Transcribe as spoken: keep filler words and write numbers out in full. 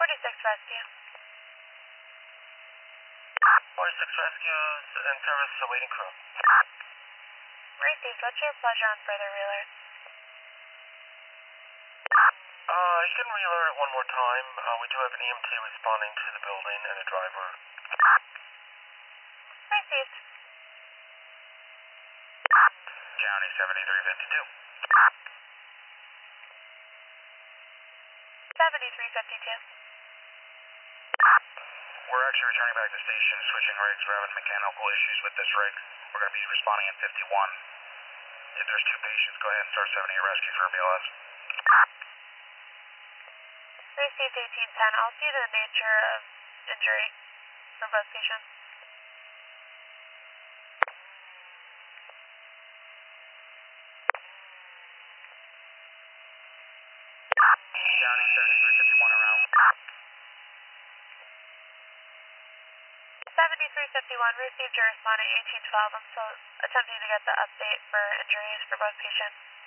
forty-six Rescue. forty-six Rescue in service, awaiting crew. Received. What's your pleasure on further re-alert? Uh, you can re-alert one more time. Uh, we do have an E M T responding to the building and a driver. Received. County seventy-three fifty-two. seventy-three fifty-two. We're actually returning back to the station, switching rigs. We're having mechanical issues with this rig. We're going to be responding in fifty-one. If there's two patients, go ahead and start seventy-eight rescue for B L S. Received eighteen ten. I'll see the nature of injury for both patients. County seventy-three fifty-one around. seventy-three fifty-one. Received your responding eighteen twelve. I'm still attempting to get the update for injuries for both patients.